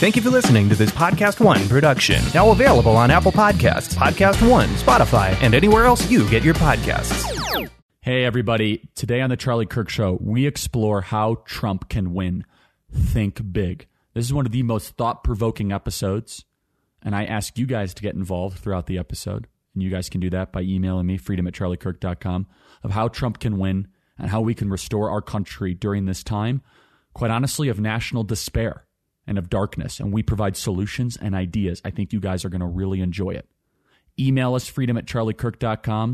Thank you for listening to this Podcast One production. Now available on Apple Podcasts, Podcast One, Spotify, and anywhere else you get your podcasts. Hey, everybody. Today on The Charlie Kirk Show, we explore how Trump can win. Think big. This is one of the most thought-provoking episodes, and I ask you guys to get involved throughout the episode, and you guys can do that by emailing me, freedom@charliekirk.com, of how Trump can win and how we can restore our country during this time, quite honestly, of national despair and of darkness, and we provide solutions and ideas. I think you guys are going to really enjoy it. Email us, freedom@charliekirk.com.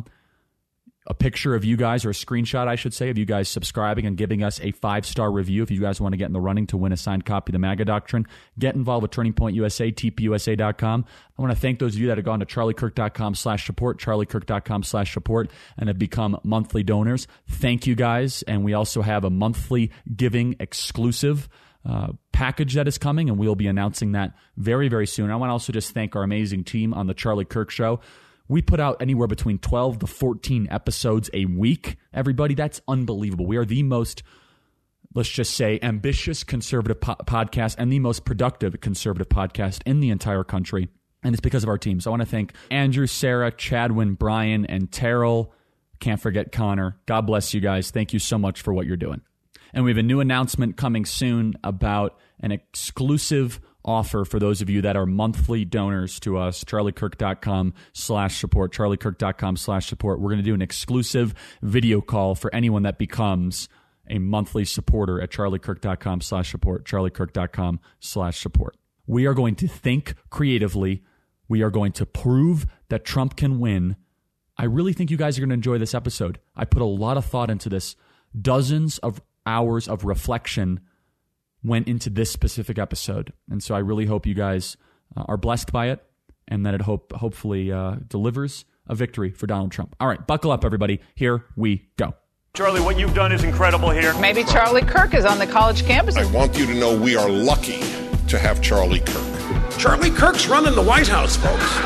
A picture of you guys, or a screenshot, I should say, of you guys subscribing and giving us a 5-star review if you guys want to get in the running to win a signed copy of the MAGA Doctrine. Get involved with Turning Point USA, tpusa.com. I want to thank those of you that have gone to charliekirk.com/support, charliekirk.com/support, and have become monthly donors. Thank you guys. And we also have a monthly giving exclusive package that is coming, and we'll be announcing that very, very soon. I want to also just thank our amazing team on The Charlie Kirk Show. We put out anywhere between 12 to 14 episodes a week, everybody. That's unbelievable. We are the most, let's just say, ambitious conservative podcast and the most productive conservative podcast in the entire country, and it's because of our team. So I want to thank Andrew, Sarah, Chadwin, Brian, and Terrell. Can't forget Connor. God bless you guys. Thank you so much for what you're doing. And we have a new announcement coming soon about an exclusive offer for those of you that are monthly donors to us, charliekirk.com/support, charliekirk.com/support. We're going to do an exclusive video call for anyone that becomes a monthly supporter at charliekirk.com/support, charliekirk.com/support. We are going to think creatively. We are going to prove that Trump can win. I really think you guys are going to enjoy this episode. I put a lot of thought into this. Dozens of hours of reflection went into this specific episode. And so I really hope you guys are blessed by it, and that it hopefully delivers a victory for Donald Trump. All right, buckle up, everybody. Here we go. Charlie, what you've done is incredible here. Maybe Charlie Kirk is on the college campus. I want you to know we are lucky to have Charlie Kirk. Charlie Kirk's running the White House, folks.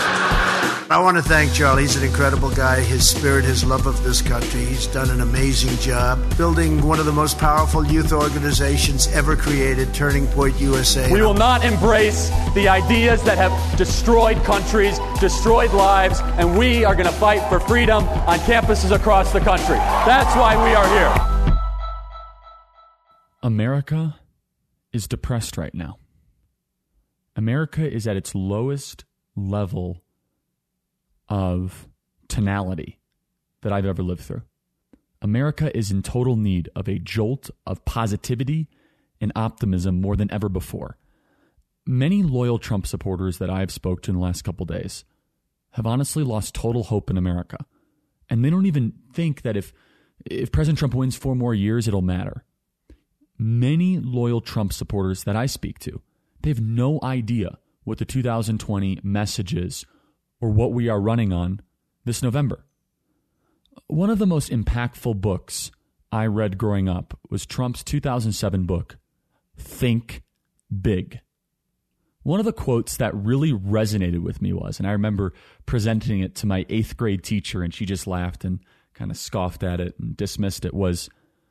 I want to thank Charlie. He's an incredible guy. His spirit, his love of this country. He's done an amazing job building one of the most powerful youth organizations ever created, Turning Point USA. We will not embrace the ideas that have destroyed countries, destroyed lives, and we are going to fight for freedom on campuses across the country. That's why we are here. America is depressed right now. America is at its lowest level of tonality that I've ever lived through. America is in total need of a jolt of positivity and optimism more than ever before. Many loyal Trump supporters that I've spoke to in the last couple days have honestly lost total hope in America. And they don't even think that if President Trump wins 4 more years, it'll matter. Many loyal Trump supporters that I speak to, they have no idea what the 2020 message is or what we are running on this November. One of the most impactful books I read growing up was Trump's 2007 book, Think Big. One of the quotes that really resonated with me was, and I remember presenting it to my 8th grade teacher, and she just laughed and kind of scoffed at it and dismissed it, was,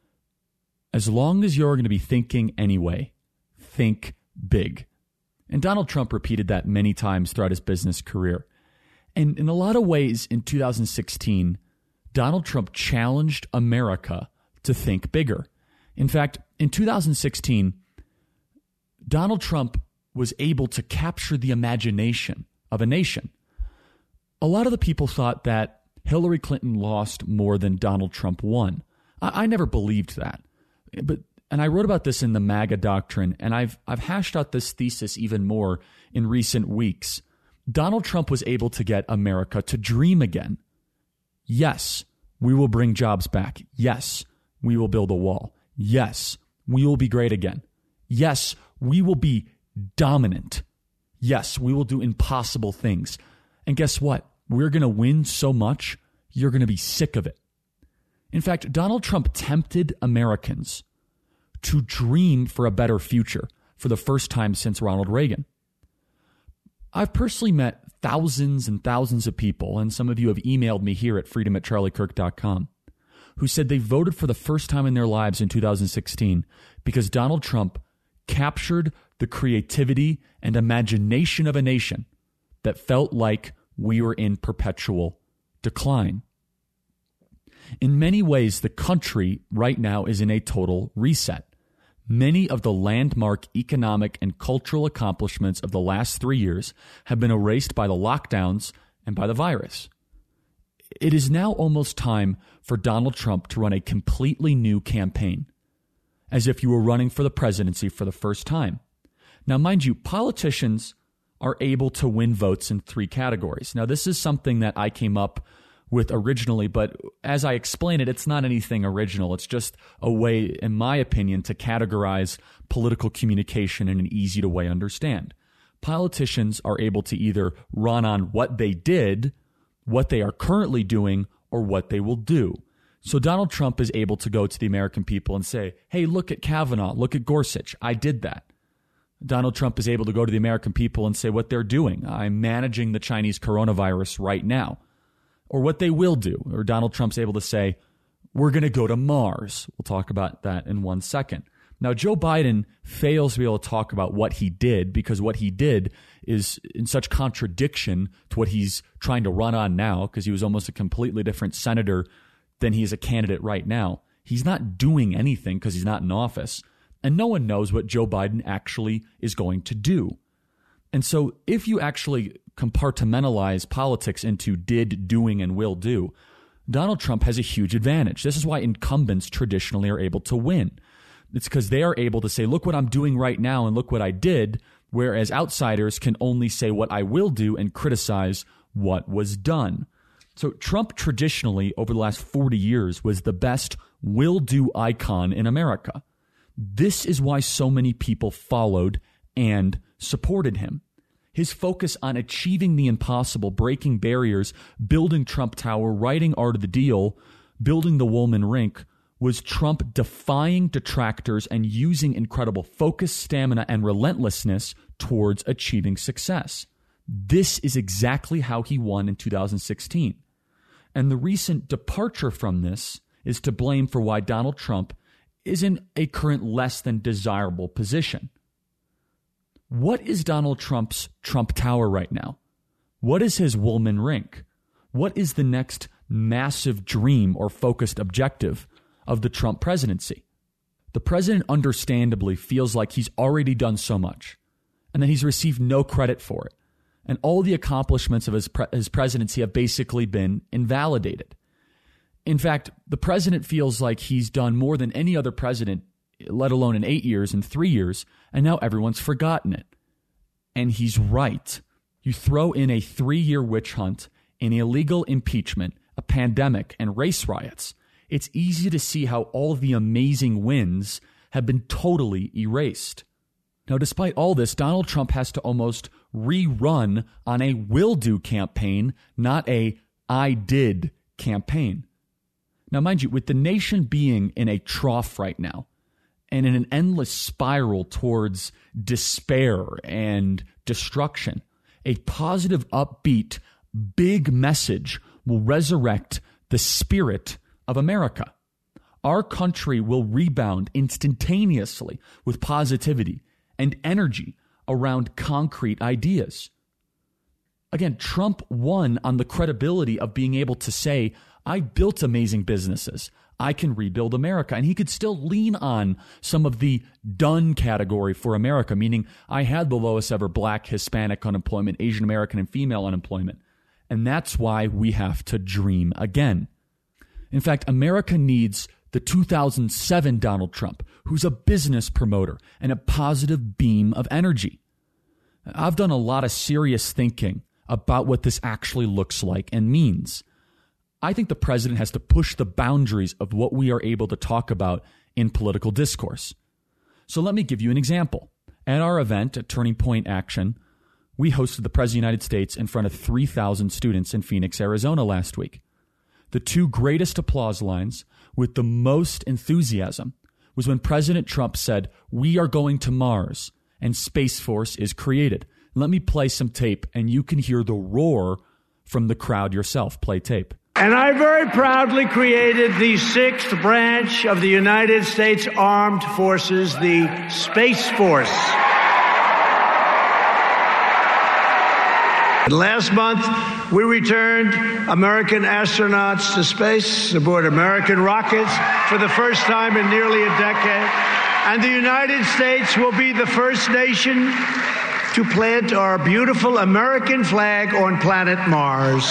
as long as you're going to be thinking anyway, think big. And Donald Trump repeated that many times throughout his business career. And in a lot of ways, in 2016, Donald Trump challenged America to think bigger. In fact, in 2016, Donald Trump was able to capture the imagination of a nation. A lot of the people thought that Hillary Clinton lost more than Donald Trump won. I never believed that. And I wrote about this in the MAGA Doctrine, and I've hashed out this thesis even more in recent weeks. Donald Trump was able to get America to dream again. Yes, we will bring jobs back. Yes, we will build a wall. Yes, we will be great again. Yes, we will be dominant. Yes, we will do impossible things. And guess what? We're going to win so much, you're going to be sick of it. In fact, Donald Trump tempted Americans to dream for a better future for the first time since Ronald Reagan. I've personally met thousands and thousands of people, and some of you have emailed me here at freedom@charliekirk.com, who said they voted for the first time in their lives in 2016 because Donald Trump captured the creativity and imagination of a nation that felt like we were in perpetual decline. In many ways, the country right now is in a total reset. Many of the landmark economic and cultural accomplishments of the last 3 years have been erased by the lockdowns and by the virus. It is now almost time for Donald Trump to run a completely new campaign, as if you were running for the presidency for the first time. Now, mind you, politicians are able to win votes in 3 categories. Now, this is something that I came up with originally, but as I explain it, it's not anything original. It's just a way, in my opinion, to categorize political communication in an easy to way understand. Politicians are able to either run on what they did, what they are currently doing, or what they will do. So Donald Trump is able to go to the American people and say, hey, look at Kavanaugh, look at Gorsuch, I did that. Donald Trump is able to go to the American people and say what they're doing. I'm managing the Chinese coronavirus right now. Or what they will do. Or Donald Trump's able to say, we're going to go to Mars. We'll talk about that in 1 second. Now, Joe Biden fails to be able to talk about what he did because what he did is in such contradiction to what he's trying to run on now, because he was almost a completely different senator than he is a candidate right now. He's not doing anything because he's not in office. And no one knows what Joe Biden actually is going to do. And so if you actually compartmentalize politics into did, doing, and will do, Donald Trump has a huge advantage. This is why incumbents traditionally are able to win. It's because they are able to say, look what I'm doing right now and look what I did, whereas outsiders can only say what I will do and criticize what was done. So Trump traditionally, over the last 40 years, was the best will-do icon in America. This is why so many people followed and supported him. His focus on achieving the impossible, breaking barriers, building Trump Tower, writing Art of the Deal, building the Woolman Rink, was Trump defying detractors and using incredible focus, stamina, and relentlessness towards achieving success. This is exactly how he won in 2016. And the recent departure from this is to blame for why Donald Trump is in a current less than desirable position. What is Donald Trump's Trump Tower right now? What is his Woolman Rink? What is the next massive dream or focused objective of the Trump presidency? The president understandably feels like he's already done so much and that he's received no credit for it. And all the accomplishments of his presidency have basically been invalidated. In fact, the president feels like he's done more than any other president, let alone in 8 years and 3 years, and now everyone's forgotten it. And he's right. You throw in a 3-year witch hunt, an illegal impeachment, a pandemic, and race riots, it's easy to see how all the amazing wins have been totally erased. Now, despite all this, Donald Trump has to almost rerun on a will-do campaign, not a I did campaign. Now, mind you, with the nation being in a trough right now, and in an endless spiral towards despair and destruction, a positive, upbeat, big message will resurrect the spirit of America. Our country will rebound instantaneously with positivity and energy around concrete ideas. Again, Trump won on the credibility of being able to say, I built amazing businesses. I can rebuild America. And he could still lean on some of the done category for America, meaning I had the lowest ever Black, Hispanic unemployment, Asian American, and female unemployment. And that's why we have to dream again. In fact, America needs the 2007 Donald Trump, who's a business promoter and a positive beam of energy. I've done a lot of serious thinking about what this actually looks like and means. I think the president has to push the boundaries of what we are able to talk about in political discourse. So let me give you an example. At our event at Turning Point Action, we hosted the President of the United States in front of 3,000 students in Phoenix, Arizona last week. The 2 greatest applause lines with the most enthusiasm was when President Trump said, "We are going to Mars and Space Force is created." Let me play some tape and you can hear the roar from the crowd yourself. Play tape. And I very proudly created the 6th branch of the United States Armed Forces, the Space Force. Last month, we returned American astronauts to space aboard American rockets for the first time in nearly a decade. And the United States will be the first nation to plant our beautiful American flag on planet Mars.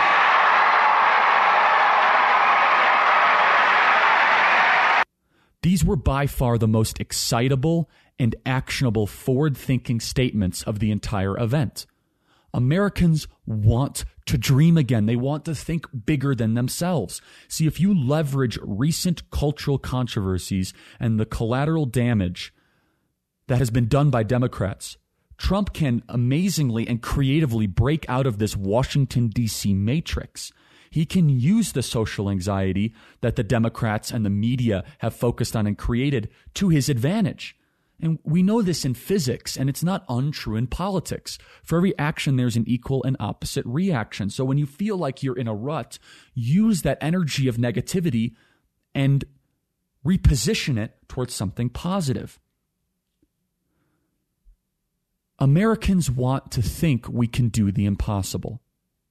These were by far the most excitable and actionable forward-thinking statements of the entire event. Americans want to dream again. They want to think bigger than themselves. See, if you leverage recent cultural controversies and the collateral damage that has been done by Democrats, Trump can amazingly and creatively break out of this Washington, D.C. matrix. He can use the social anxiety that the Democrats and the media have focused on and created to his advantage. And we know this in physics, and it's not untrue in politics. For every action, there's an equal and opposite reaction. So when you feel like you're in a rut, use that energy of negativity and reposition it towards something positive. Americans want to think we can do the impossible.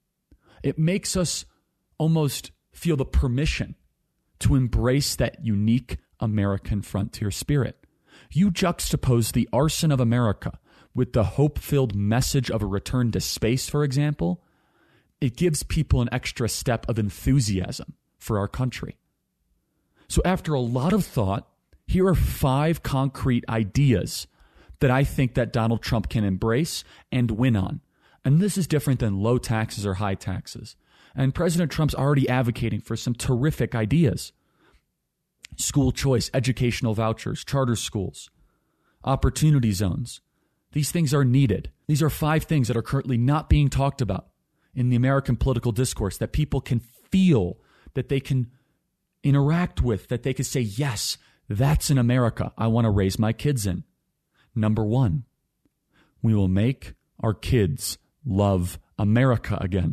It makes us almost feel the permission to embrace that unique American frontier spirit. You juxtapose the arson of America with the hope-filled message of a return to space, for example, it gives people an extra step of enthusiasm for our country. So after a lot of thought, here are 5 concrete ideas that I think that Donald Trump can embrace and win on. And this is different than low taxes or high taxes. And President Trump's already advocating for some terrific ideas. School choice, educational vouchers, charter schools, opportunity zones. These things are needed. These are 5 things that are currently not being talked about in the American political discourse that people can feel, that they can interact with, that they can say, yes, that's an America I want to raise my kids in. Number 1, we will make our kids love America again.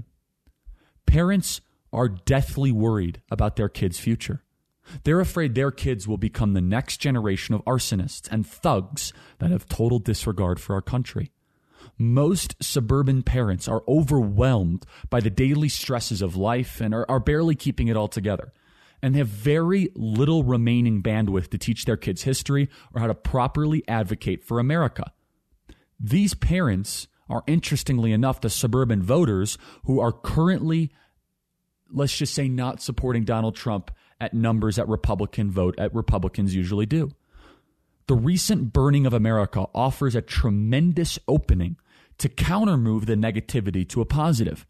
Parents are deathly worried about their kids' future. They're afraid their kids will become the next generation of arsonists and thugs that have total disregard for our country. Most suburban parents are overwhelmed by the daily stresses of life and are barely keeping it all together, and have very little remaining bandwidth to teach their kids history or how to properly advocate for America. These parents are, interestingly enough, the suburban voters who are currently, let's just say, not supporting Donald Trump at numbers that Republicans usually do. The recent burning of America offers a tremendous opening to countermove the negativity to a positive.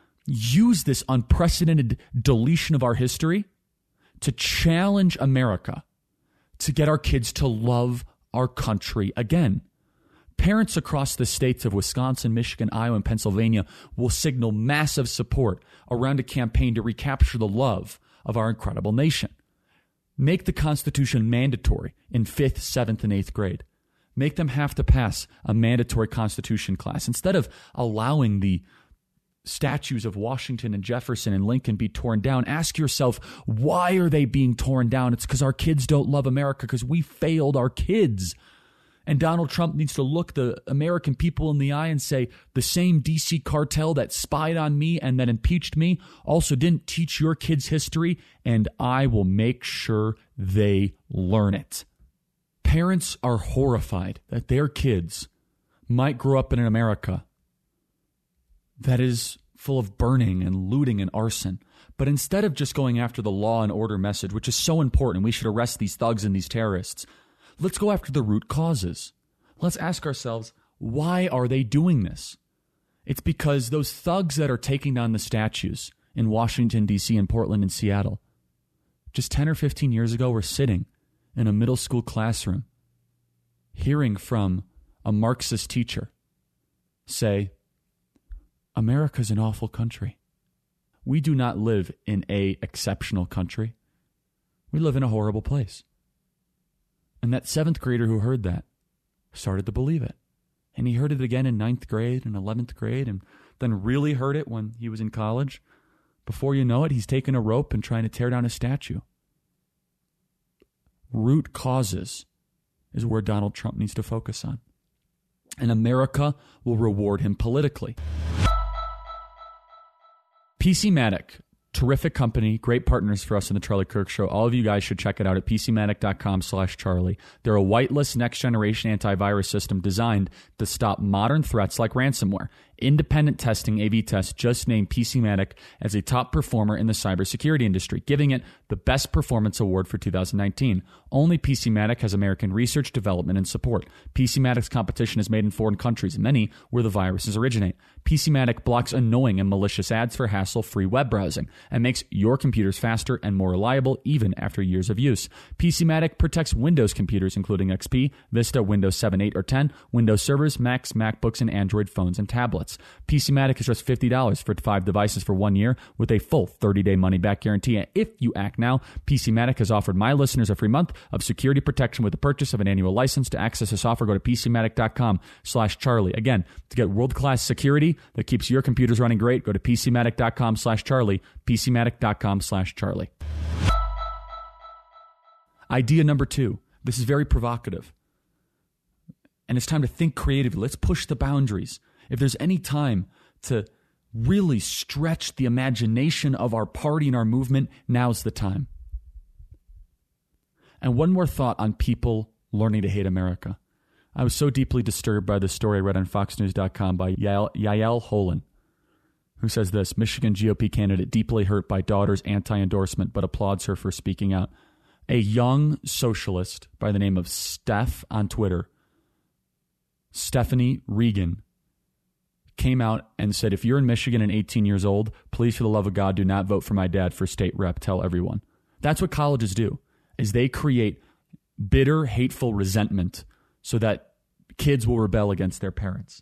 Use this unprecedented deletion of our history to challenge America, to get our kids to love our country again. Parents across the states of Wisconsin, Michigan, Iowa, and Pennsylvania will signal massive support around a campaign to recapture the love of our incredible nation. Make the Constitution mandatory in 5th, 7th, and 8th grade. Make them have to pass a mandatory Constitution class. Instead of allowing the statues of Washington and Jefferson and Lincoln be torn down, ask yourself, why are they being torn down? It's because our kids don't love America, because we failed our kids. And Donald Trump needs to look the American people in the eye and say, the same DC cartel that spied on me and that impeached me also didn't teach your kids history, and I will make sure they learn it. Parents are horrified that their kids might grow up in an America that is full of burning and looting and arson. But instead of just going after the law and order message, which is so important, we should arrest these thugs and these terrorists, let's go after the root causes. Let's ask ourselves, why are they doing this? It's because those thugs that are taking down the statues in Washington, D.C., and Portland and Seattle, just 10 or 15 years ago, were sitting in a middle school classroom hearing from a Marxist teacher say, America's an awful country. We do not live in an exceptional country. We live in a horrible place. And that 7th grader who heard that started to believe it. And he heard it again in 9th grade and 11th grade, and then really heard it when he was in college. Before you know it, he's taking a rope and trying to tear down a statue. Root causes is where Donald Trump needs to focus on. And America will reward him politically. PCmatic, terrific company, great partners for us in the Charlie Kirk Show. All of you guys should check it out at PCmatic.com/Charlie. They're a whitelist next-generation antivirus system designed to stop modern threats like ransomware. Independent testing, AV-Test, just named PCmatic as a top performer in the cybersecurity industry, giving it the Best Performance Award for 2019. Only PCmatic has American research, development, and support. PCmatic's competition is made in foreign countries, many where the viruses originate. PCmatic blocks annoying and malicious ads for hassle-free web browsing and makes your computers faster and more reliable even after years of use. PCmatic protects Windows computers, including XP, Vista, Windows 7, 8, or 10, Windows servers, Macs, MacBooks, and Android phones and tablets. PCmatic is just $50 for 5 devices for 1 year with a full 30-day money-back guarantee. And if you act now, PCmatic has offered my listeners a free month of security protection with the purchase of an annual license. To access this offer, go to PCmatic.com/Charlie. Again, to get world-class security that keeps your computers running great, go to PCmatic.com/Charlie, PCmatic.com/Charlie. Idea number 2. This is very provocative. And it's time to think creatively. Let's push the boundaries. If there's any time to really stretch the imagination of our party and our movement, now's the time. And one more thought on people learning to hate America. I was so deeply disturbed by the story I read on FoxNews.com by Yael Holin, who says this: Michigan GOP candidate deeply hurt by daughter's anti-endorsement, but applauds her for speaking out. A young socialist by the name of Steph on Twitter, Stephanie Regan, came out and said, if you're in Michigan and 18 years old, please, for the love of God, do not vote for my dad for state rep. Tell everyone. That's what colleges do, is they create bitter, hateful resentment so that kids will rebel against their parents.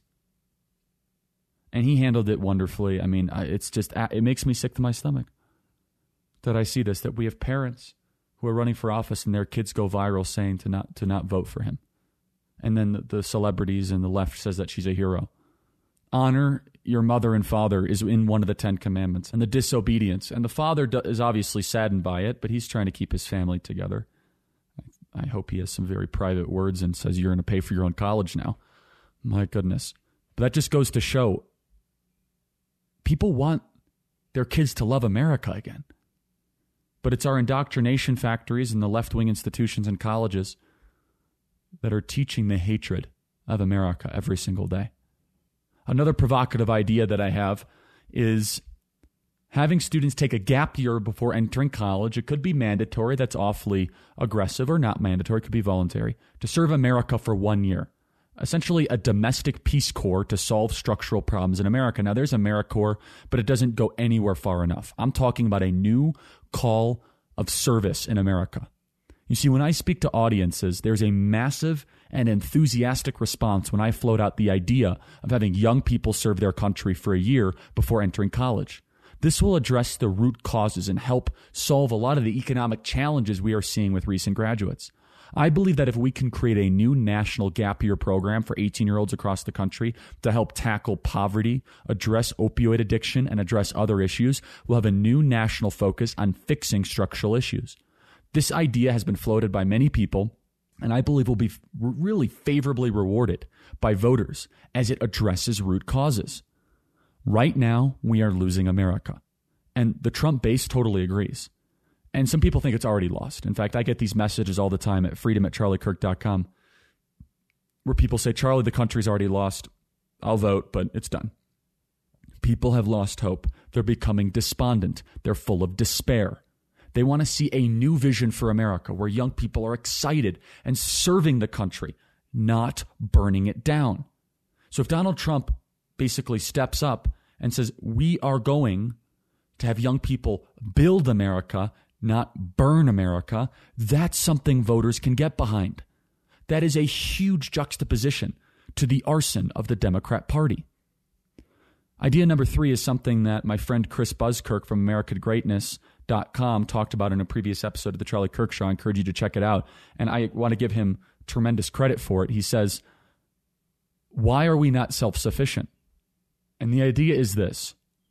And he handled it wonderfully. I mean, it makes me sick to my stomach that I see this, that we have parents who are running for office and their kids go viral saying to not vote for him. And then the celebrities and the left says that she's a hero. Honor your mother and father is in one of the 10 commandments, and the disobedience. And the father is obviously saddened by it, but he's trying to keep his family together. I hope he has some very private words and says you're going to pay for your own college now. My goodness. But that just goes to show people want their kids to love America again. But it's our indoctrination factories and the left-wing institutions and colleges that are teaching the hatred of America every single day. Another provocative idea that I have is having students take a gap year before entering college. It could be mandatory. That's awfully aggressive, or not mandatory. It could be voluntary. To serve America for 1 year. Essentially a domestic Peace Corps to solve structural problems in America. Now, there's AmeriCorps, but it doesn't go anywhere far enough. I'm talking about a new call of service in America. You see, when I speak to audiences, there's a massive and enthusiastic response when I float out the idea of having young people serve their country for a year before entering college. This will address the root causes and help solve a lot of the economic challenges we are seeing with recent graduates. I believe that if we can create a new national gap year program for 18-year-olds across the country to help tackle poverty, address opioid addiction, and address other issues, we'll have a new national focus on fixing structural issues. This idea has been floated by many people, and I believe will be really favorably rewarded by voters as it addresses root causes. Right now, we are losing America, and the Trump base totally agrees. And some people think it's already lost. In fact, I get these messages all the time at freedom@charliekirk.com where people say, Charlie, the country's already lost. I'll vote, but it's done. People have lost hope. They're becoming despondent. They're full of despair. They want to see a new vision for America where young people are excited and serving the country, not burning it down. So if Donald Trump basically steps up and says, we are going to have young people build America, not burn America, that's something voters can get behind. That is a huge juxtaposition to the arson of the Democrat Party. Idea number 3 is something that my friend Chris Buzzkirk from AmericanGreatness.com talked about in a previous episode of The Charlie Kirk Show. I encourage you to check it out. And I want to give him tremendous credit for it. He says, why are we not self-sufficient? And the idea is this.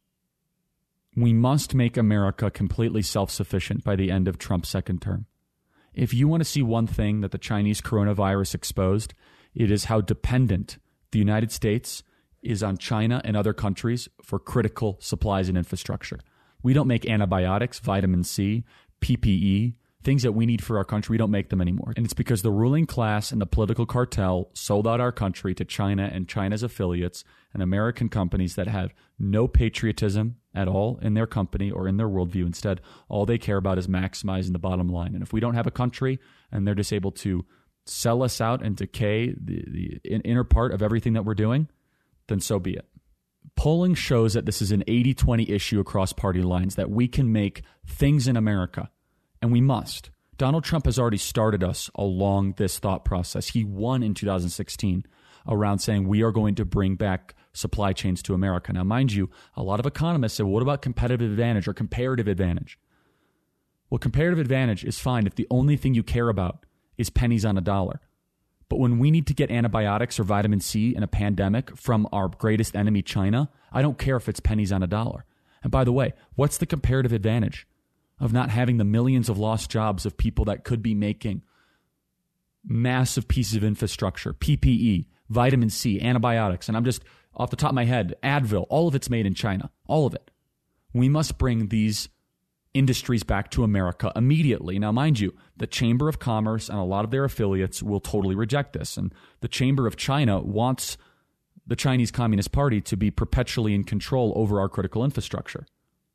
We must make America completely self-sufficient by the end of Trump's second term. If you want to see one thing that the Chinese coronavirus exposed, it is how dependent the United States is on China and other countries for critical supplies and infrastructure. We don't make antibiotics, vitamin C, PPE, things that we need for our country. We don't make them anymore. And it's because the ruling class and the political cartel sold out our country to China and China's affiliates and American companies that have no patriotism at all in their company or in their worldview. Instead, all they care about is maximizing the bottom line. And if we don't have a country and they're just able to sell us out and decay the inner part of everything that we're doing, then so be it. Polling shows that this is an 80-20 issue across party lines, that we can make things in America, and we must. Donald Trump has already started us along this thought process. He won in 2016 around saying we are going to bring back supply chains to America. Now, mind you, a lot of economists say, well, what about competitive advantage or comparative advantage? Well, comparative advantage is fine if the only thing you care about is pennies on a dollar. But when we need to get antibiotics or vitamin C in a pandemic from our greatest enemy, China, I don't care if it's pennies on a dollar. And by the way, what's the comparative advantage of not having the millions of lost jobs of people that could be making massive pieces of infrastructure, PPE, vitamin C, antibiotics, and I'm just off the top of my head, Advil, all of it's made in China, all of it. We must bring these industries back to America immediately. Now, mind you, the Chamber of Commerce and a lot of their affiliates will totally reject this. And the Chamber of China wants the Chinese Communist Party to be perpetually in control over our critical infrastructure.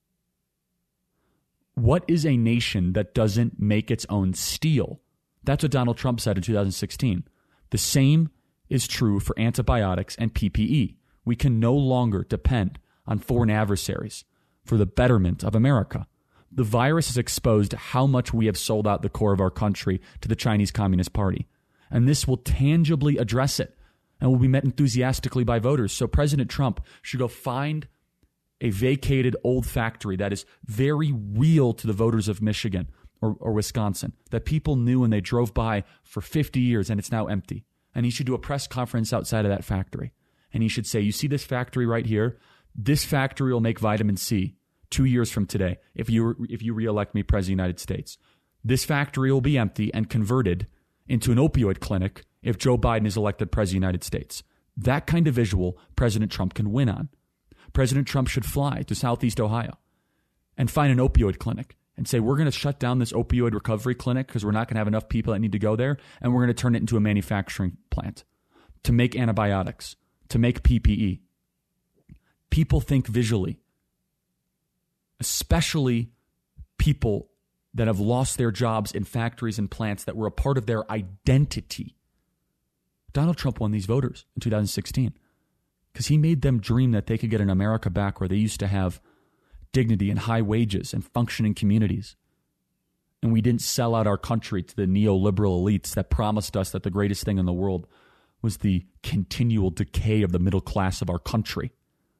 What is a nation that doesn't make its own steel? That's what Donald Trump said in 2016. The same is true for antibiotics and PPE. We can no longer depend on foreign adversaries for the betterment of America. The virus has exposed how much we have sold out the core of our country to the Chinese Communist Party. And this will tangibly address it and will be met enthusiastically by voters. So President Trump should go find a vacated old factory that is very real to the voters of Michigan or Wisconsin, that people knew when they drove by for 50 years and it's now empty. And he should do a press conference outside of that factory. And he should say, you see this factory right here? This factory will make vitamin C 2 years from today, if you reelect me President of the United States. This factory will be empty and converted into an opioid clinic if Joe Biden is elected President of the United States. That kind of visual President Trump can win on. President Trump should fly to Southeast Ohio and find an opioid clinic and say, we're going to shut down this opioid recovery clinic because we're not going to have enough people that need to go there, and we're going to turn it into a manufacturing plant to make antibiotics, to make PPE. People think visually, especially people that have lost their jobs in factories and plants that were a part of their identity. Donald Trump won these voters in 2016 because he made them dream that they could get an America back where they used to have dignity and high wages and functioning communities. And we didn't sell out our country to the neoliberal elites that promised us that the greatest thing in the world was the continual decay of the middle class of our country.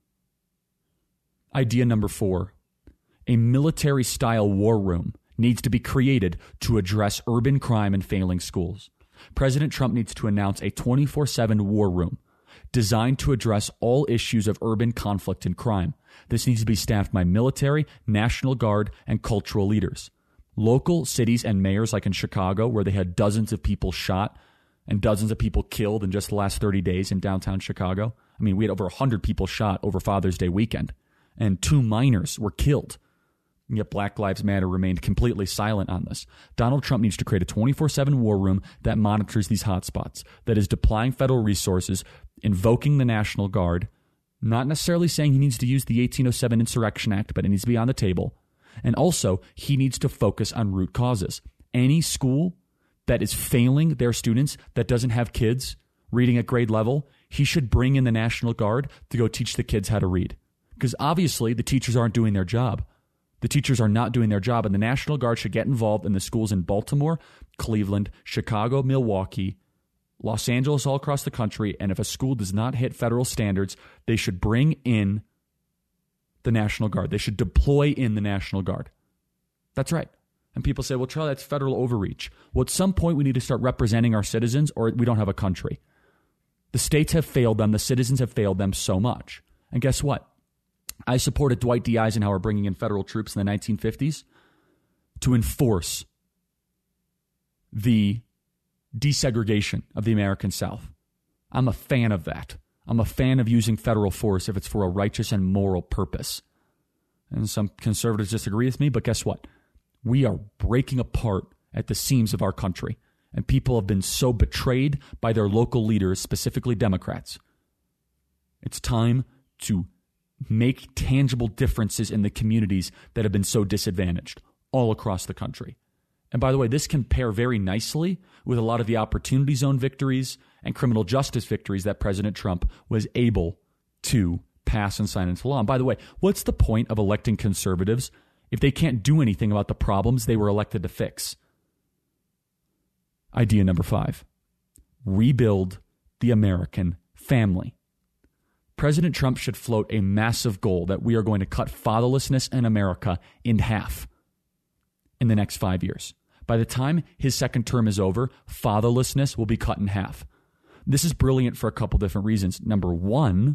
Idea number 4. A military-style war room needs to be created to address urban crime and failing schools. President Trump needs to announce a 24/7 war room designed to address all issues of urban conflict and crime. This needs to be staffed by military, National Guard, and cultural leaders. Local cities and mayors, like in Chicago, where they had dozens of people shot and dozens of people killed in just the last 30 days in downtown Chicago. I mean, we had over 100 people shot over Father's Day weekend, and 2 minors were killed. And yet Black Lives Matter remained completely silent on this. Donald Trump needs to create a 24/7 war room that monitors these hotspots, that is deploying federal resources, invoking the National Guard, not necessarily saying he needs to use the 1807 Insurrection Act, but it needs to be on the table. And also, he needs to focus on root causes. Any school that is failing their students, that doesn't have kids reading at grade level, he should bring in the National Guard to go teach the kids how to read. Because obviously, the teachers aren't doing their job. The teachers are not doing their job, and the National Guard should get involved in the schools in Baltimore, Cleveland, Chicago, Milwaukee, Los Angeles, all across the country. And if a school does not hit federal standards, they should bring in the National Guard. They should deploy in the National Guard. That's right. And people say, well, Charlie, that's federal overreach. Well, at some point, we need to start representing our citizens, or we don't have a country. The states have failed them. The citizens have failed them so much. And guess what? I supported Dwight D. Eisenhower bringing in federal troops in the 1950s to enforce the desegregation of the American South. I'm a fan of that. I'm a fan of using federal force if it's for a righteous and moral purpose. And some conservatives disagree with me, but guess what? We are breaking apart at the seams of our country. And people have been so betrayed by their local leaders, specifically Democrats. It's time to make tangible differences in the communities that have been so disadvantaged all across the country. And by the way, this can pair very nicely with a lot of the opportunity zone victories and criminal justice victories that President Trump was able to pass and sign into law. And by the way, what's the point of electing conservatives if they can't do anything about the problems they were elected to fix? Idea number 5, rebuild the American family. President Trump should float a massive goal that we are going to cut fatherlessness in America in half in the next 5 years. By the time his second term is over, fatherlessness will be cut in half. This is brilliant for a couple different reasons. Number one,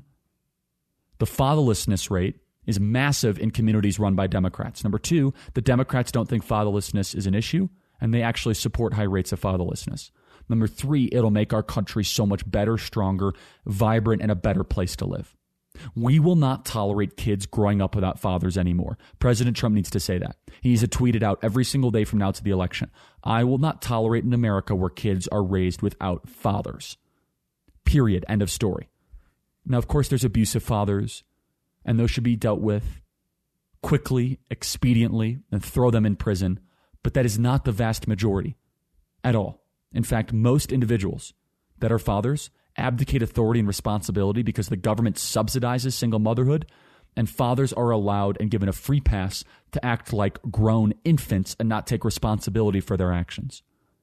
the fatherlessness rate is massive in communities run by Democrats. Number two, the Democrats don't think fatherlessness is an issue, and they actually support high rates of fatherlessness. Number three, it'll make our country so much better, stronger, vibrant, and a better place to live. We will not tolerate kids growing up without fathers anymore. President Trump needs to say that. He needs to tweet it out every single day from now to the election. I will not tolerate an America where kids are raised without fathers. Period. End of story. Now, of course, there's abusive fathers, and those should be dealt with quickly, expediently, and throw them in prison. But that is not the vast majority at all. In fact, most individuals that are fathers abdicate authority and responsibility because the government subsidizes single motherhood, and fathers are allowed and given a free pass to act like grown infants and not take responsibility for their actions.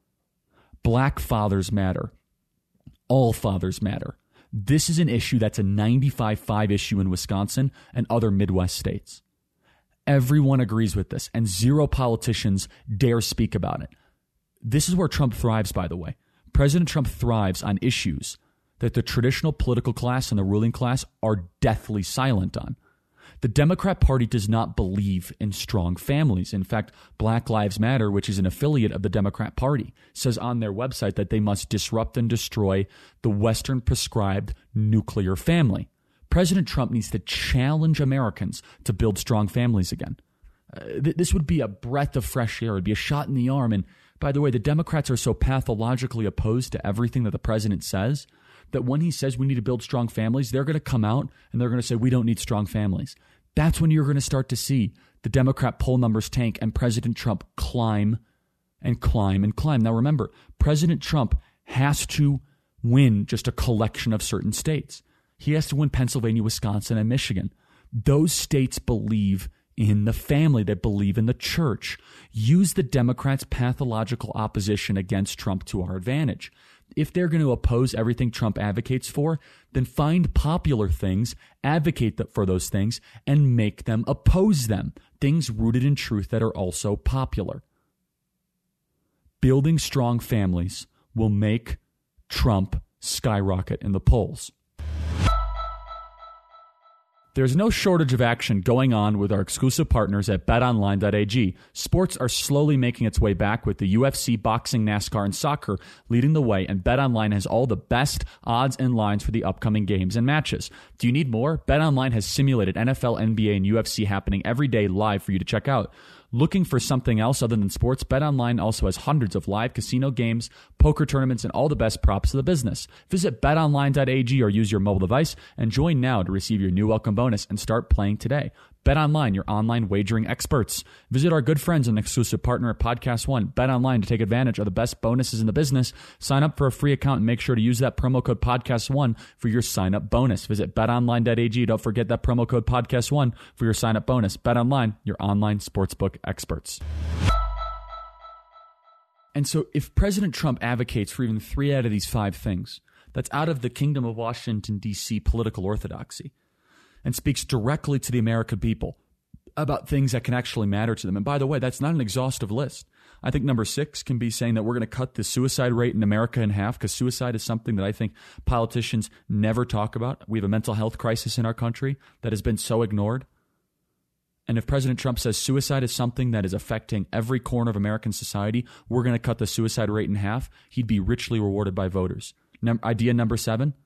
Black fathers matter. All fathers matter. This is an issue that's a 95-5 issue in Wisconsin and other Midwest states. Everyone agrees with this, and zero politicians dare speak about it. This is where Trump thrives, by the way. President Trump thrives on issues that the traditional political class and the ruling class are deathly silent on. The Democrat Party does not believe in strong families. In fact, Black Lives Matter, which is an affiliate of the Democrat Party, says on their website that they must disrupt and destroy the Western prescribed nuclear family. President Trump needs to challenge Americans to build strong families again. This would be a breath of fresh air. It would be a shot in the arm. And by the way, the Democrats are so pathologically opposed to everything that the president says that when he says we need to build strong families, they're going to come out and they're going to say we don't need strong families. That's when you're going to start to see the Democrat poll numbers tank and President Trump climb and climb and climb. Now remember, President Trump has to win just a collection of certain states. He has to win Pennsylvania, Wisconsin, and Michigan. Those states believe in the family, that believe in the church. Use the Democrats' pathological opposition against Trump to our advantage. If they're going to oppose everything Trump advocates for, then find popular things, advocate for those things, and make them oppose them. Things rooted in truth that are also popular. Building strong families will make Trump skyrocket in the polls. There's no shortage of action going on with our exclusive partners at betonline.ag. Sports are slowly making its way back with the UFC, boxing, NASCAR, and soccer leading the way, and BetOnline has all the best odds and lines for the upcoming games and matches. Do you need more? BetOnline has simulated NFL, NBA, and UFC happening every day live for you to check out. Looking for something else other than sports? BetOnline also has hundreds of live casino games, poker tournaments, and all the best props of the business. Visit betonline.ag or use your mobile device and join now to receive your new welcome bonus and start playing today. BetOnline, your online wagering experts. Visit our good friends and exclusive partner at Podcast One, BetOnline, to take advantage of the best bonuses in the business. Sign up for a free account and make sure to use that promo code Podcast1 for your sign-up bonus. Visit betonline.ag. Don't forget that promo code Podcast1 for your sign-up bonus. BetOnline, your online sportsbook experts. And so if President Trump advocates for even 3 out of these 5 things, that's out of the Kingdom of Washington, D.C. political orthodoxy, and speaks directly to the American people about things that can actually matter to them. And by the way, that's not an exhaustive list. I think number 6 can be saying that we're going to cut the suicide rate in America in half, because suicide is something that I think politicians never talk about. We have a mental health crisis in our country that has been so ignored. And if President Trump says suicide is something that is affecting every corner of American society, we're going to cut the suicide rate in half, he'd be richly rewarded by voters. Idea number 7,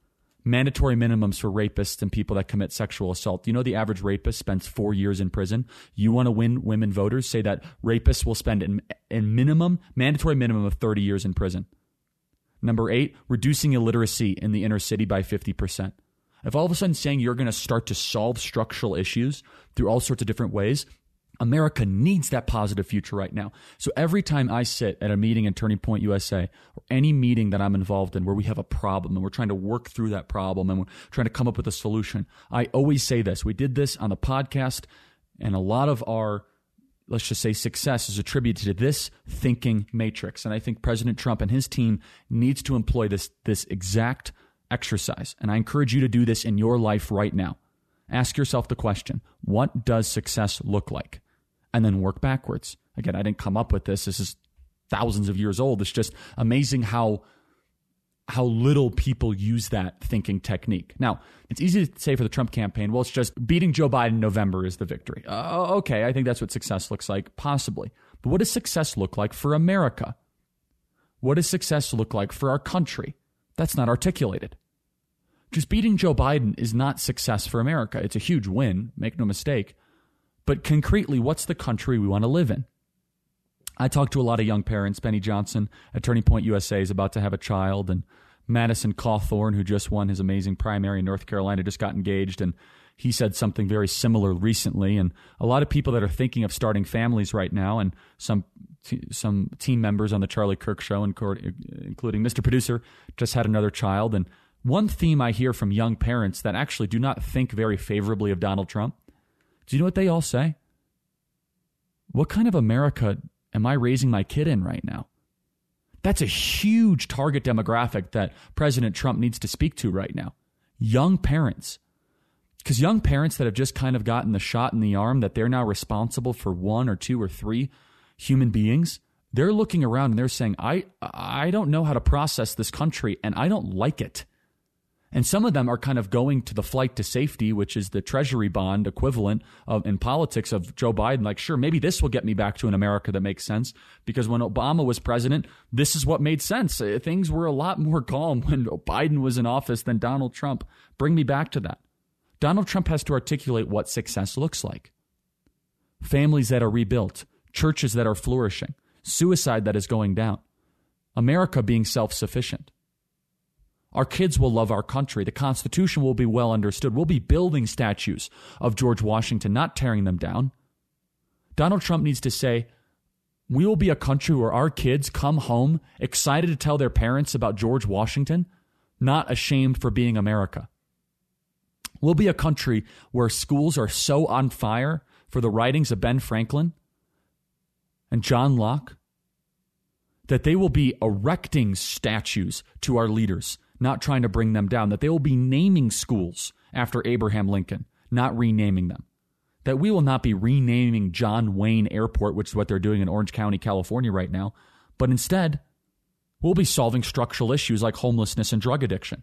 mandatory minimums for rapists and people that commit sexual assault. You know, the average rapist spends 4 years in prison. You want to win women voters? Say that rapists will spend mandatory minimum of 30 years in prison. Number 8, reducing illiteracy in the inner city by 50%. If all of a sudden saying you're going to start to solve structural issues through all sorts of different ways, America needs that positive future right now. So every time I sit at a meeting in Turning Point USA or any meeting that I'm involved in where we have a problem and we're trying to work through that problem and we're trying to come up with a solution, I always say this. We did this on the podcast, and a lot of our, let's just say, success is attributed to this thinking matrix. And I think President Trump and his team needs to employ this exact exercise. And I encourage you to do this in your life right now. Ask yourself the question, what does success look like? And then work backwards. Again, I didn't come up with this. This is thousands of years old. It's just amazing how little people use that thinking technique. Now, it's easy to say for the Trump campaign, well, it's just beating Joe Biden in November is the victory. Okay, I think that's what success looks like, possibly. But what does success look like for America? What does success look like for our country? That's not articulated. Just beating Joe Biden is not success for America. It's a huge win, make no mistake. But concretely, what's the country we want to live in? I talked to a lot of young parents. Benny Johnson at Turning Point USA is about to have a child, and Madison Cawthorn, who just won his amazing primary in North Carolina, just got engaged, and he said something very similar recently. And a lot of people that are thinking of starting families right now, and some team members on the Charlie Kirk Show, including Mr. Producer, just had another child. And one theme I hear from young parents that actually do not think very favorably of Donald Trump, do you know what they all say? What kind of America am I raising my kid in right now? That's a huge target demographic that President Trump needs to speak to right now. Young parents. Because young parents that have just kind of gotten the shot in the arm that they're now responsible for 1 or 2 or 3 human beings, they're looking around and they're saying, I don't know how to process this country and I don't like it. And some of them are kind of going to the flight to safety, which is the Treasury bond equivalent of in politics of Joe Biden. Like, sure, maybe this will get me back to an America that makes sense. Because when Obama was president, this is what made sense. Things were a lot more calm when Biden was in office than Donald Trump. Bring me back to that. Donald Trump has to articulate what success looks like. Families that are rebuilt, churches that are flourishing, suicide that is going down, America being self-sufficient. Our kids will love our country. The Constitution will be well understood. We'll be building statues of George Washington, not tearing them down. Donald Trump needs to say, we will be a country where our kids come home excited to tell their parents about George Washington, not ashamed for being America. We'll be a country where schools are so on fire for the writings of Ben Franklin and John Locke that they will be erecting statues to our leaders, not trying to bring them down, that they will be naming schools after Abraham Lincoln, not renaming them, that we will not be renaming John Wayne Airport, which is what they're doing in Orange County, California right now, but instead we'll be solving structural issues like homelessness and drug addiction.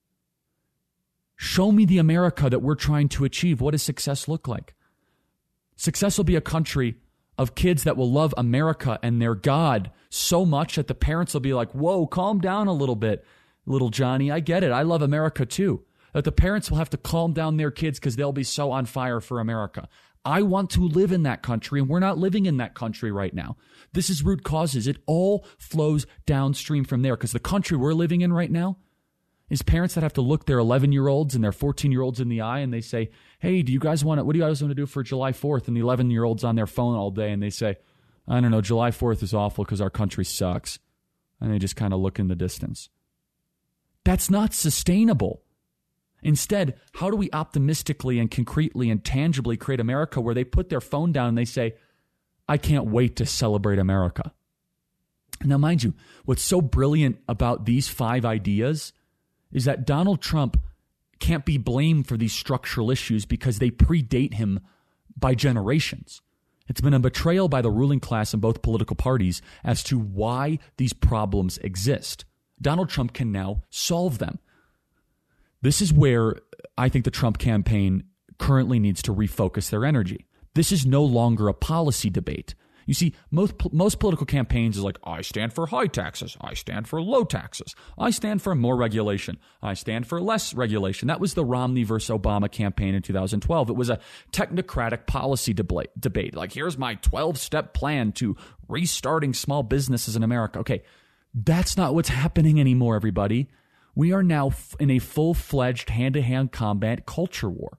Show me the America that we're trying to achieve. What does success look like? Success will be a country of kids that will love America and their God so much that the parents will be like, whoa, calm down a little bit, little Johnny. I get it. I love America too. That the parents will have to calm down their kids because they'll be so on fire for America. I want to live in that country, and we're not living in that country right now. This is root causes. It all flows downstream from there because the country we're living in right now is parents that have to look their 11-year-olds and their 14-year-olds in the eye and they say, hey, what do you guys want to do for July 4th? And the 11-year-old's on their phone all day and they say, I don't know, July 4th is awful because our country sucks. And they just kind of look in the distance. That's not sustainable. Instead, how do we optimistically and concretely and tangibly create America where they put their phone down and they say, I can't wait to celebrate America? Now, mind you, what's so brilliant about these 5 ideas is that Donald Trump can't be blamed for these structural issues because they predate him by generations. It's been a betrayal by the ruling class in both political parties as to why these problems exist. Donald Trump can now solve them. This is where I think the Trump campaign currently needs to refocus their energy. This is no longer a policy debate. You see, most political campaigns is like, I stand for high taxes. I stand for low taxes. I stand for more regulation. I stand for less regulation. That was the Romney versus Obama campaign in 2012. It was a technocratic policy debate. Like, here's my 12-step plan to restarting small businesses in America. Okay, that's not what's happening anymore, everybody. We are now in a full-fledged hand-to-hand combat culture war.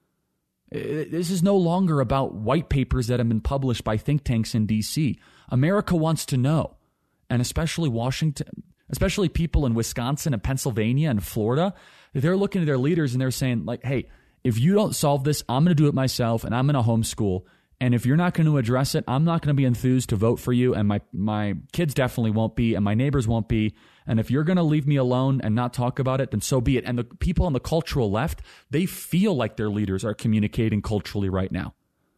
This is no longer about white papers that have been published by think tanks in D.C. America wants to know, and especially Washington, especially people in Wisconsin and Pennsylvania and Florida, they're looking at their leaders and they're saying, like, hey, if you don't solve this, I'm going to do it myself, and I'm going to homeschool. And if you're not going to address it, I'm not going to be enthused to vote for you, and my kids definitely won't be, and my neighbors won't be. And if you're going to leave me alone and not talk about it, then so be it. And the people on the cultural left, they feel like their leaders are communicating culturally right now.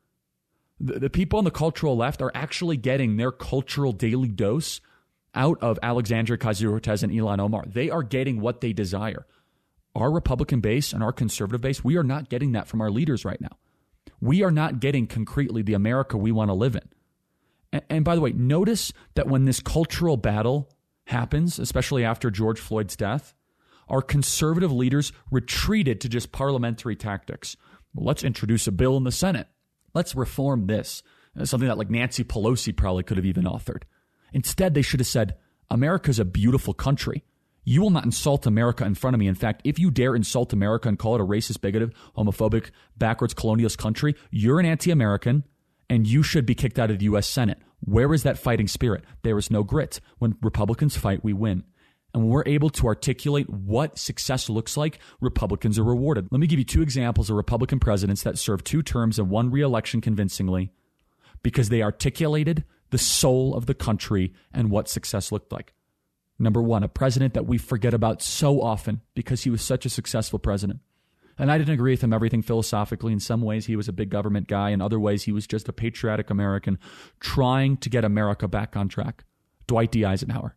The people on the cultural left are actually getting their cultural daily dose out of Alexandria Ocasio-Cortez and Ilhan Omar. They are getting what they desire. Our Republican base and our conservative base, we are not getting that from our leaders right now. We are not getting concretely the America we want to live in. And by the way, notice that when this cultural battle happens, especially after George Floyd's death, our conservative leaders retreated to just parliamentary tactics. Well, let's introduce a bill in the Senate. Let's reform this. Something that like Nancy Pelosi probably could have even authored. Instead, they should have said, America's a beautiful country. You will not insult America in front of me. In fact, if you dare insult America and call it a racist, bigoted, homophobic, backwards, colonialist country, you're an anti-American and you should be kicked out of the U.S. Senate. Where is that fighting spirit? There is no grit. When Republicans fight, we win. And when we're able to articulate what success looks like, Republicans are rewarded. Let me give you two examples of Republican presidents that served 2 terms and won re-election convincingly because they articulated the soul of the country and what success looked like. Number one, a president that we forget about so often because he was such a successful president. And I didn't agree with him everything philosophically. In some ways, he was a big government guy. In other ways, he was just a patriotic American trying to get America back on track. Dwight D. Eisenhower.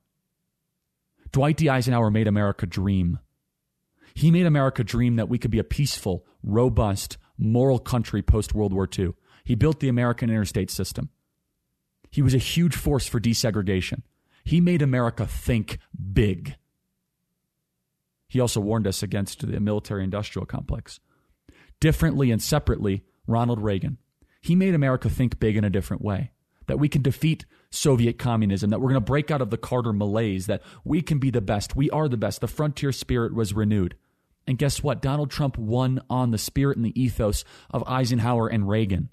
Dwight D. Eisenhower made America dream. He made America dream that we could be a peaceful, robust, moral country post-World War II. He built the American interstate system. He was a huge force for desegregation. He made America think big. He also warned us against the military-industrial complex. Differently and separately, Ronald Reagan. He made America think big in a different way, that we can defeat Soviet communism, that we're going to break out of the Carter malaise, that we can be the best. We are the best. The frontier spirit was renewed. And guess what? Donald Trump won on the spirit and the ethos of Eisenhower and Reagan.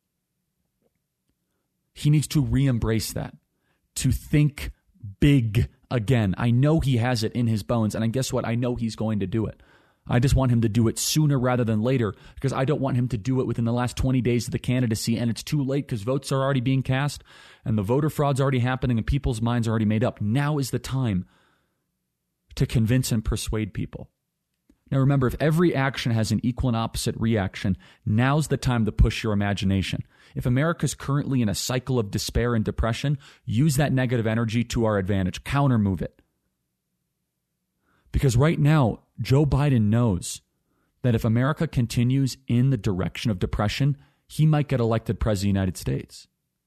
He needs to re-embrace that, to think big again. I know he has it in his bones, and guess what? I know he's going to do it. I just want him to do it sooner rather than later because I don't want him to do it within the last 20 days of the candidacy, and it's too late because votes are already being cast and the voter fraud's already happening and people's minds are already made up. Now is the time to convince and persuade people. Now remember, if every action has an equal and opposite reaction, now's the time to push your imagination. If America's currently in a cycle of despair and depression, use that negative energy to our advantage. Counter-move it. Because right now, Joe Biden knows that if America continues in the direction of depression, he might get elected president of the United States.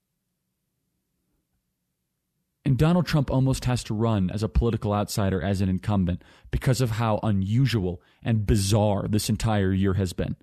And Donald Trump almost has to run as a political outsider as an incumbent because of how unusual and bizarre this entire year has been.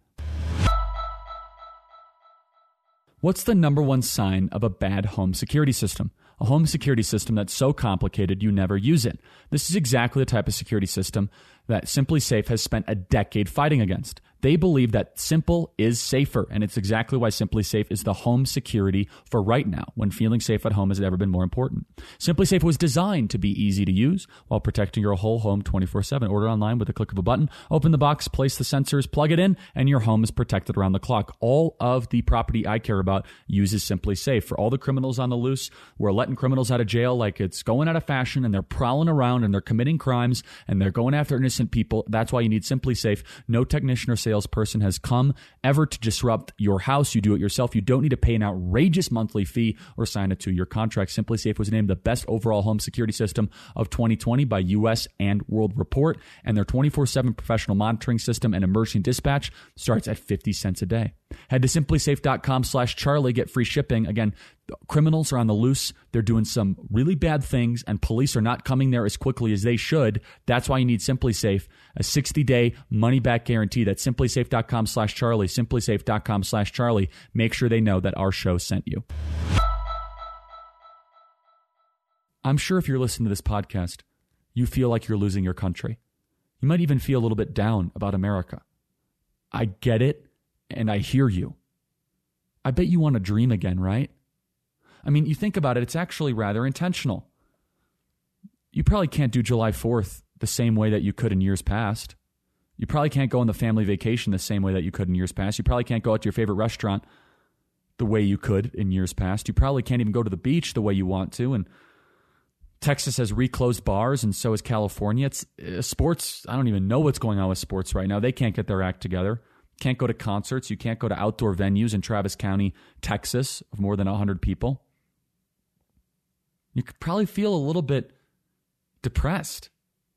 What's the number one sign of a bad home security system? A home security system that's so complicated you never use it. This is exactly the type of security system that SimpliSafe has spent a decade fighting against. They believe that simple is safer, and it's exactly why SimpliSafe is the home security for right now, when feeling safe at home has never been more important. SimpliSafe was designed to be easy to use while protecting your whole home 24/7. Order online with a click of a button. Open the box, place the sensors, plug it in, and your home is protected around the clock. All of the property I care about uses SimpliSafe. For all the criminals on the loose, we're letting criminals out of jail like it's going out of fashion, and they're prowling around and they're committing crimes and they're going after innocent people. That's why you need SimpliSafe. No technician or salesperson has come ever to disrupt your house. You do it yourself. You don't need to pay an outrageous monthly fee or sign a 2-year contract. SimpliSafe was named the best overall home security system of 2020 by U.S. and World Report, and their 24/7 professional monitoring system and emergency dispatch starts at 50 cents a day. Head to simplysafe.com/Charlie, get free shipping. Again, criminals are on the loose. They're doing some really bad things, and police are not coming there as quickly as they should. That's why you need SimpliSafe, a 60-day money-back guarantee. That's simplysafe.com/Charlie, simplysafe.com/Charlie. Make sure they know that our show sent you. I'm sure if you're listening to this podcast, you feel like you're losing your country. You might even feel a little bit down about America. I get it. And I hear you. I bet you want to dream again, right? I mean, you think about it, it's actually rather intentional. You probably can't do July 4th the same way that you could in years past. You probably can't go on the family vacation the same way that you could in years past. You probably can't go out to your favorite restaurant the way you could in years past. You probably can't even go to the beach the way you want to. And Texas has reclosed bars, and so has California. It's sports. I don't even know what's going on with sports right now. They can't get their act together. Can't go to concerts. You can't go to outdoor venues in Travis County, Texas, of more than 100 people. You could probably feel a little bit depressed.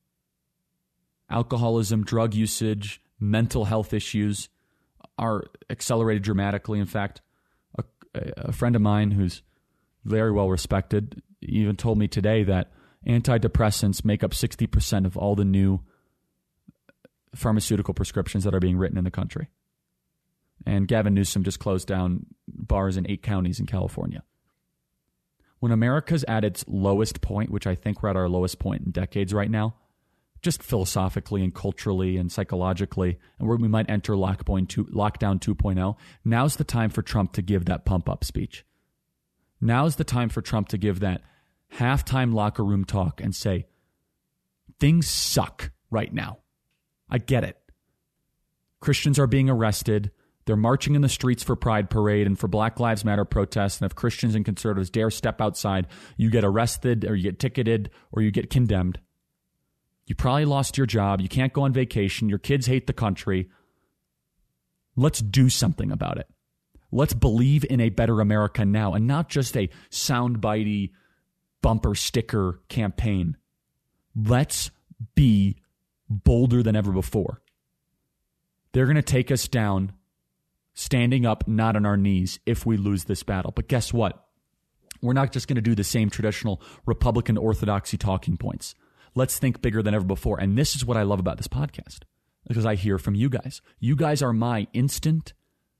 Alcoholism, drug usage, mental health issues are accelerated dramatically. In fact, a friend of mine who's very well respected even told me today that antidepressants make up 60% of all the new pharmaceutical prescriptions that are being written in the country. And Gavin Newsom just closed down bars in 8 counties in California. When America's at its lowest point, which I think we're at our lowest point in decades right now, just philosophically and culturally and psychologically, and where we might enter lockdown 2.0, now's the time for Trump to give that pump-up speech. Now's the time for Trump to give that halftime locker room talk and say, things suck right now. I get it. Christians are being arrested. They're marching in the streets for Pride Parade and for Black Lives Matter protests. And if Christians and conservatives dare step outside, you get arrested or you get ticketed or you get condemned. You probably lost your job. You can't go on vacation. Your kids hate the country. Let's do something about it. Let's believe in a better America now and not just a soundbitey bumper sticker campaign. Let's be bolder than ever before. They're going to take us down standing up, not on our knees, if we lose this battle. But guess what? We're not just going to do the same traditional Republican orthodoxy talking points. Let's think bigger than ever before. And this is what I love about this podcast, because I hear from you guys. You guys are my instant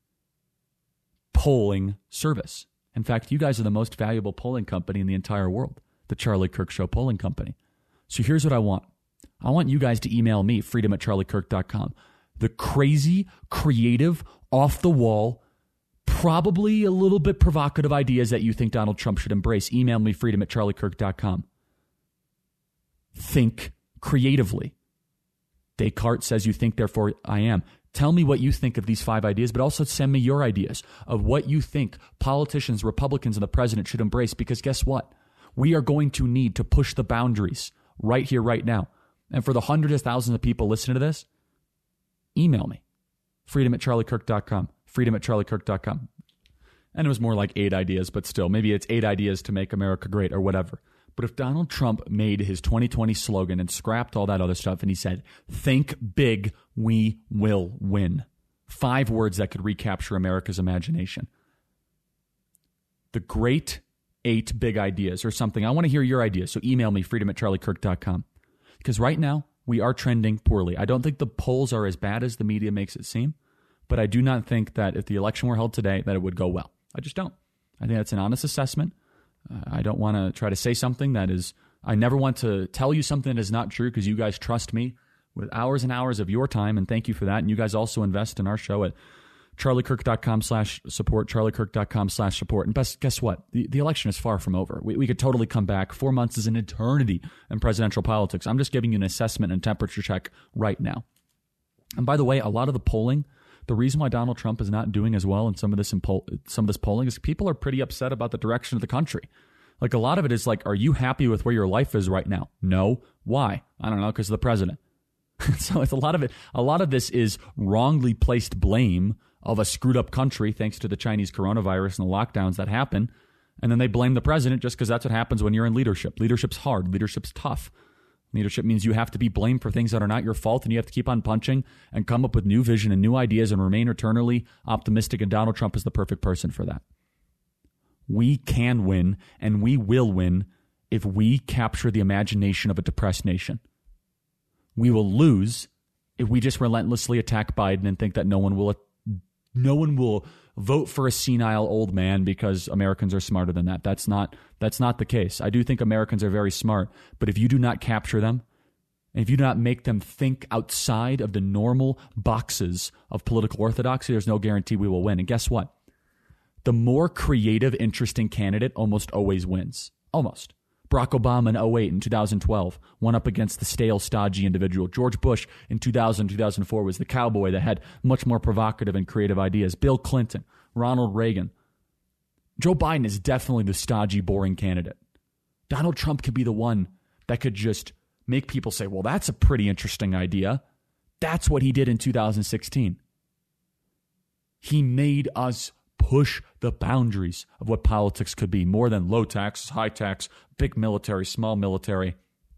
polling service. In fact, you guys are the most valuable polling company in the entire world, the Charlie Kirk Show polling company. So here's what I want. I want you guys to email me, freedom@charliekirk.com. The crazy, creative, off-the-wall, probably a little bit provocative ideas that you think Donald Trump should embrace. Email me, freedom@charliekirk.com. Think creatively. Descartes says you think, therefore I am. Tell me what you think of these 5 ideas, but also send me your ideas of what you think politicians, Republicans, and the president should embrace, because guess what? We are going to need to push the boundaries right here, right now. And for the hundreds of thousands of people listening to this, email me, freedom@charliekirk.com, freedom@charliekirk.com. And it was more like 8 ideas, but still, maybe it's 8 ideas to make America great or whatever. But if Donald Trump made his 2020 slogan and scrapped all that other stuff and he said, think big, we will win. 5 words that could recapture America's imagination. The great 8 big ideas or something. I want to hear your ideas. So email me, freedom@charliekirk.com. Because right now, we are trending poorly. I don't think the polls are as bad as the media makes it seem, but I do not think that if the election were held today, that it would go well. I just don't. I think that's an honest assessment. I don't want to try to say something that is, I never want to tell you something that is not true, because you guys trust me with hours and hours of your time, and thank you for that. And you guys also invest in our show at charliekirk.com/support, charliekirk.com/support. And guess what? The election is far from over. We could totally come back. 4 months is an eternity in presidential politics. I'm just giving you an assessment and temperature check right now. And by the way, a lot of the polling, the reason why Donald Trump is not doing as well in some of this polling is people are pretty upset about the direction of the country. Like, a lot of it is like, are you happy with where your life is right now? No. Why? I don't know, because of the president. So it's a lot of this is wrongly placed blame of a screwed up country thanks to the Chinese coronavirus and the lockdowns that happen. And then they blame the president just because that's what happens when you're in leadership. Leadership's hard. Leadership's tough. Leadership means you have to be blamed for things that are not your fault, and you have to keep on punching and come up with new vision and new ideas and remain eternally optimistic, and Donald Trump is the perfect person for that. We can win, and we will win if we capture the imagination of a depressed nation. We will lose if we just relentlessly attack Biden and think that no one will vote for a senile old man because Americans are smarter than that. That's not the case. I do think Americans are very smart, but if you do not capture them, and if you do not make them think outside of the normal boxes of political orthodoxy, there's no guarantee we will win. And guess what? The more creative, interesting candidate almost always wins. Almost. Barack Obama in 2008 and 2012 went up against the stale, stodgy individual. George Bush in 2000, 2004 was the cowboy that had much more provocative and creative ideas. Bill Clinton, Ronald Reagan. Joe Biden is definitely the stodgy, boring candidate. Donald Trump could be the one that could just make people say, well, that's a pretty interesting idea. That's what he did in 2016. He made us push the boundaries of what politics could be, more than low tax, high tax, big military, small military.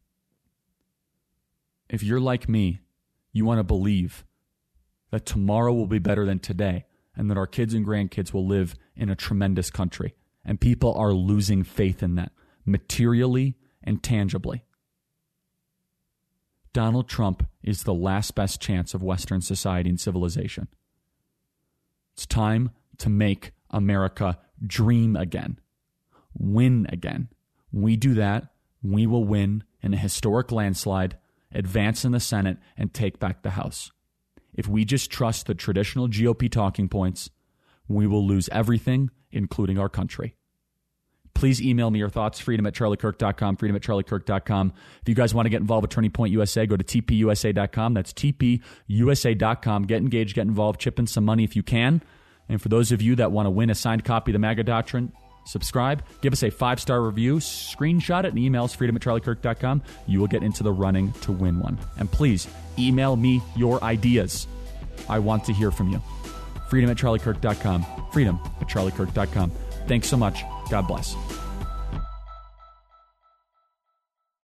If you're like me, you want to believe that tomorrow will be better than today and that our kids and grandkids will live in a tremendous country. And people are losing faith in that, materially and tangibly. Donald Trump is the last best chance of Western society and civilization. It's time to make America dream again, win again. We do that, we will win in a historic landslide, advance in the Senate, and take back the House. If we just trust the traditional GOP talking points, we will lose everything, including our country. Please email me your thoughts, freedom@charliekirk.com, freedom@charliekirk.com. If you guys want to get involved with Turning Point USA, go to tpusa.com. That's tpusa.com. Get engaged, get involved, chip in some money if you can. And for those of you that want to win a signed copy of the MAGA Doctrine, subscribe, give us a 5-star review, screenshot it, and email us, freedom@charliekirk.com. You will get into the running to win one. And please, email me your ideas. I want to hear from you. freedom@charliekirk.com, freedom@charliekirk.com. Thanks so much. God bless.